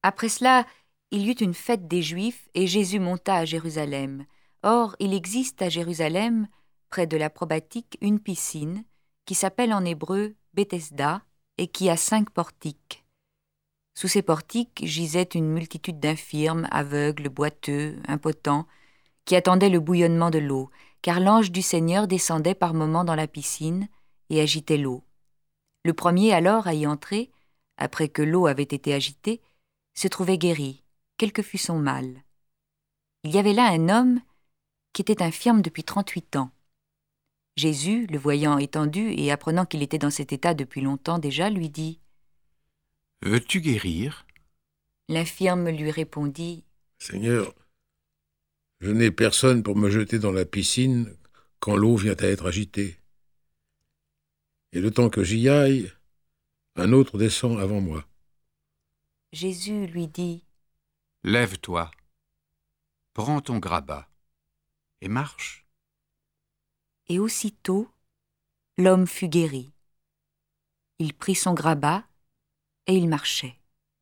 Après cela, il y eut une fête des Juifs et Jésus monta à Jérusalem. Or, il existe à Jérusalem, près de la probatique, une piscine qui s'appelle en hébreu Bethesda et qui a 5 portiques. Sous ces portiques gisait une multitude d'infirmes, aveugles, boiteux, impotents, qui attendaient le bouillonnement de l'eau, car l'ange du Seigneur descendait par moments dans la piscine et agitait l'eau. Le premier alors à y entrer, après que l'eau avait été agitée, se trouvait guéri, quel que fût son mal. Il y avait là un homme qui était infirme depuis 38 ans. Jésus, le voyant étendu et apprenant qu'il était dans cet état depuis longtemps déjà, lui dit : « Veux-tu guérir ?» L'infirme lui répondit : « Seigneur, je n'ai personne pour me jeter dans la piscine quand l'eau vient à être agitée. Et le temps que j'y aille, un autre descend avant moi. » Jésus lui dit : « Lève-toi, prends ton grabat et marche. » Et aussitôt, l'homme fut guéri. Il prit son grabat et il marchait.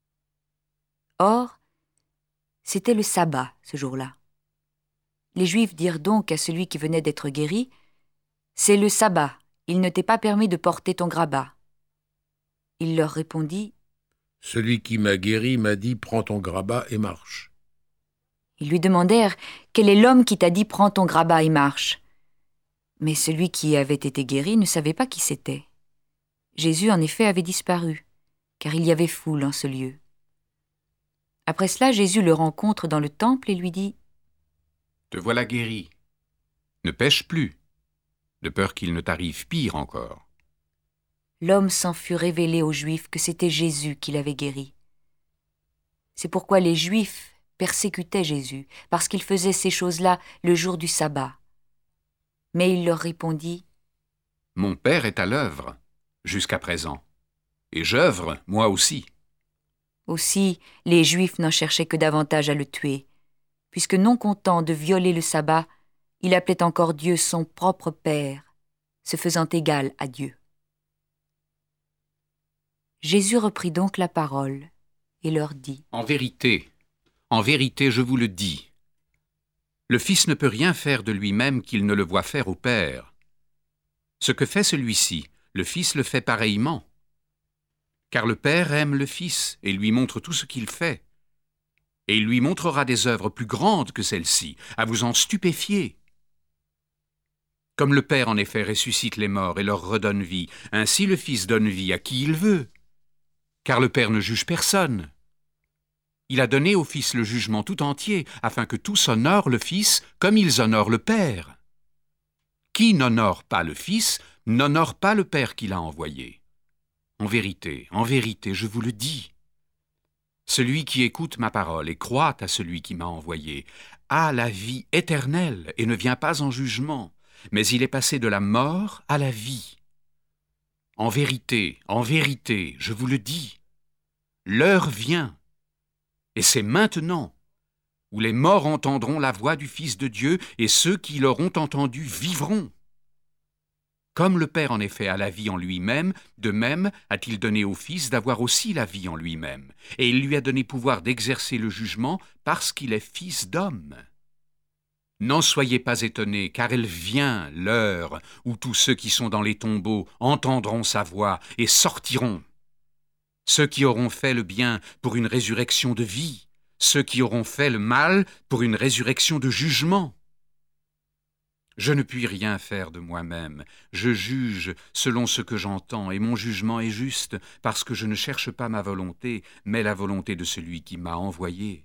Or, c'était le sabbat ce jour-là. Les Juifs dirent donc à celui qui venait d'être guéri : « C'est le sabbat, il ne t'est pas permis de porter ton grabat. » Il leur répondit : « Celui qui m'a guéri m'a dit : prends ton grabat et marche. » Ils lui demandèrent : « Quel est l'homme qui t'a dit : prends ton grabat et marche ?» Mais celui qui avait été guéri ne savait pas qui c'était. Jésus, en effet, avait disparu, car il y avait foule en ce lieu. Après cela, Jésus le rencontre dans le temple et lui dit : « Te voilà guéri. Ne pêche plus, de peur qu'il ne t'arrive pire encore. » L'homme s'en fut révélé aux Juifs que c'était Jésus qui l'avait guéri. C'est pourquoi les Juifs persécutaient Jésus, parce qu'il faisait ces choses-là le jour du sabbat. Mais il leur répondit : « Mon Père est à l'œuvre, jusqu'à présent, et j'œuvre, moi aussi. » Aussi, les Juifs n'en cherchaient que davantage à le tuer, puisque non content de violer le sabbat, il appelait encore Dieu son propre Père, se faisant égal à Dieu. Jésus reprit donc la parole et leur dit : « En vérité, je vous le dis, le Fils ne peut rien faire de lui-même qu'il ne le voit faire au Père. Ce que fait celui-ci, le Fils le fait pareillement. Car le Père aime le Fils et lui montre tout ce qu'il fait. Et il lui montrera des œuvres plus grandes que celles-ci, à vous en stupéfier. Comme le Père en effet ressuscite les morts et leur redonne vie, ainsi le Fils donne vie à qui il veut. Car le Père ne juge personne. Il a donné au Fils le jugement tout entier, afin que tous honorent le Fils comme ils honorent le Père. Qui n'honore pas le Fils, n'honore pas le Père qui l'a envoyé. En vérité, je vous le dis. Celui qui écoute ma parole et croit à celui qui m'a envoyé a la vie éternelle et ne vient pas en jugement, mais il est passé de la mort à la vie. En vérité, je vous le dis, l'heure vient, et c'est maintenant, où les morts entendront la voix du Fils de Dieu, et ceux qui l'auront entendu vivront. Comme le Père en effet a la vie en lui-même, de même a-t-il donné au Fils d'avoir aussi la vie en lui-même, et il lui a donné pouvoir d'exercer le jugement parce qu'il est Fils d'homme. N'en soyez pas étonnés, car elle vient l'heure où tous ceux qui sont dans les tombeaux entendront sa voix et sortiront. Ceux qui auront fait le bien pour une résurrection de vie, ceux qui auront fait le mal pour une résurrection de jugement. Je ne puis rien faire de moi-même, je juge selon ce que j'entends, et mon jugement est juste, parce que je ne cherche pas ma volonté, mais la volonté de celui qui m'a envoyé.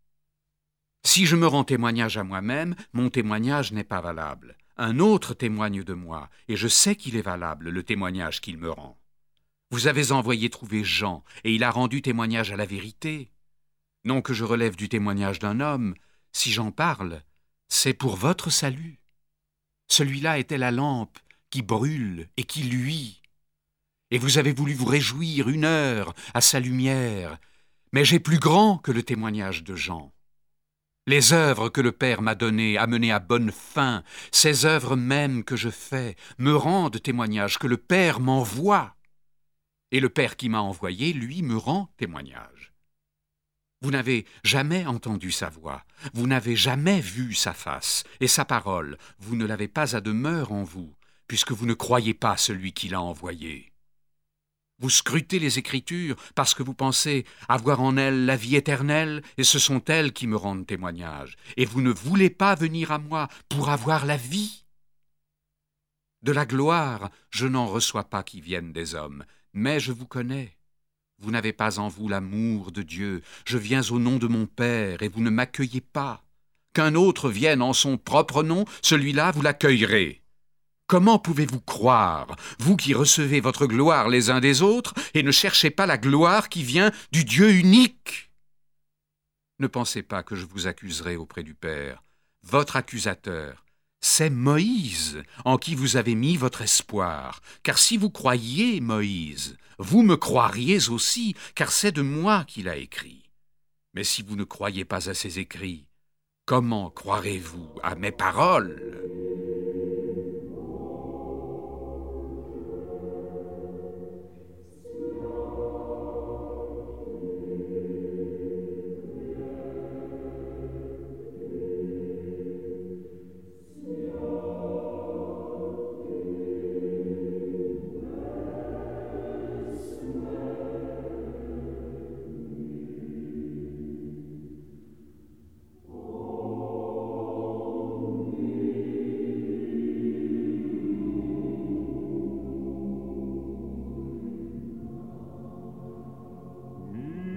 Si je me rends témoignage à moi-même, mon témoignage n'est pas valable. Un autre témoigne de moi, et je sais qu'il est valable, le témoignage qu'il me rend. Vous avez envoyé trouver Jean, et il a rendu témoignage à la vérité. Non que je relève du témoignage d'un homme, si j'en parle, c'est pour votre salut. Celui-là était la lampe qui brûle et qui luit. Et vous avez voulu vous réjouir 1 heure à sa lumière, mais j'ai plus grand que le témoignage de Jean. Les œuvres que le Père m'a données à mener à bonne fin, ces œuvres mêmes que je fais, me rendent témoignage que le Père m'envoie. Et le Père qui m'a envoyé, lui, me rend témoignage. Vous n'avez jamais entendu sa voix, vous n'avez jamais vu sa face, et sa parole, vous ne l'avez pas à demeure en vous, puisque vous ne croyez pas celui qui l'a envoyé. Vous scrutez les Écritures parce que vous pensez avoir en elles la vie éternelle, et ce sont elles qui me rendent témoignage, et vous ne voulez pas venir à moi pour avoir la vie. De la gloire, je n'en reçois pas qui viennent des hommes, mais je vous connais. Vous n'avez pas en vous l'amour de Dieu. Je viens au nom de mon Père, et vous ne m'accueillez pas. Qu'un autre vienne en son propre nom, celui-là vous l'accueillerez. Comment pouvez-vous croire, vous qui recevez votre gloire les uns des autres, et ne cherchez pas la gloire qui vient du Dieu unique? Ne pensez pas que je vous accuserai auprès du Père. Votre accusateur, c'est Moïse, en qui vous avez mis votre espoir. Car si vous croyiez Moïse, vous me croiriez aussi, car c'est de moi qu'il a écrit. Mais si vous ne croyez pas à ses écrits, comment croirez-vous à mes paroles ?